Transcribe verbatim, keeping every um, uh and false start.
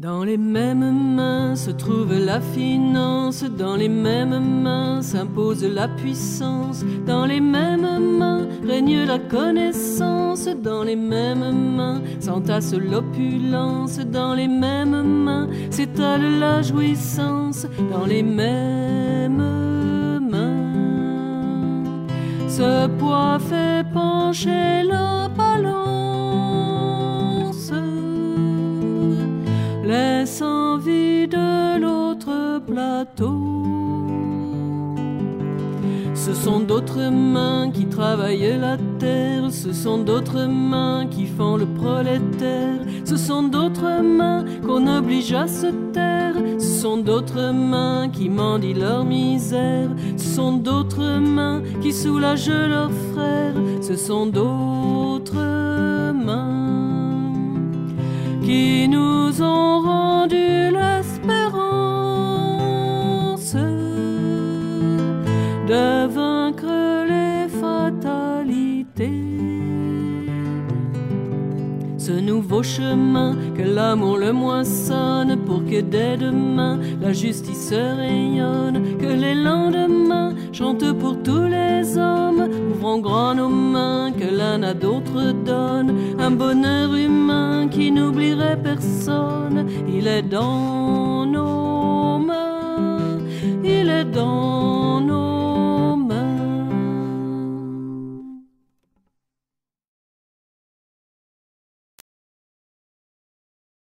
Dans les mêmes mains se trouve la finance, dans les mêmes mains s'impose la puissance, dans les mêmes mains règne la connaissance, dans les mêmes mains s'entasse l'opulence, dans les mêmes mains s'étale la jouissance, dans les mêmes mains ce poids fait pencher la balance, laisse envie de l'autre plateau. Ce sont d'autres mains qui travaillent la terre, ce sont d'autres mains qui font le prolétaire, ce sont d'autres mains qu'on oblige à se taire, ce sont d'autres mains qui mendient leur misère, ce sont d'autres mains qui soulagent leurs frères, ce sont d'autres mains qui nous ont rendu l'espérance de vaincre les fatalités. Ce nouveau chemin que l'amour le moissonne pour que dès demain la justice rayonne, que les lendemains chantent pour tous les hommes, ouvrons grand nos mains que l'un à d'autres donne un bonheur humain qui n'oublierait personne. Il est dans nos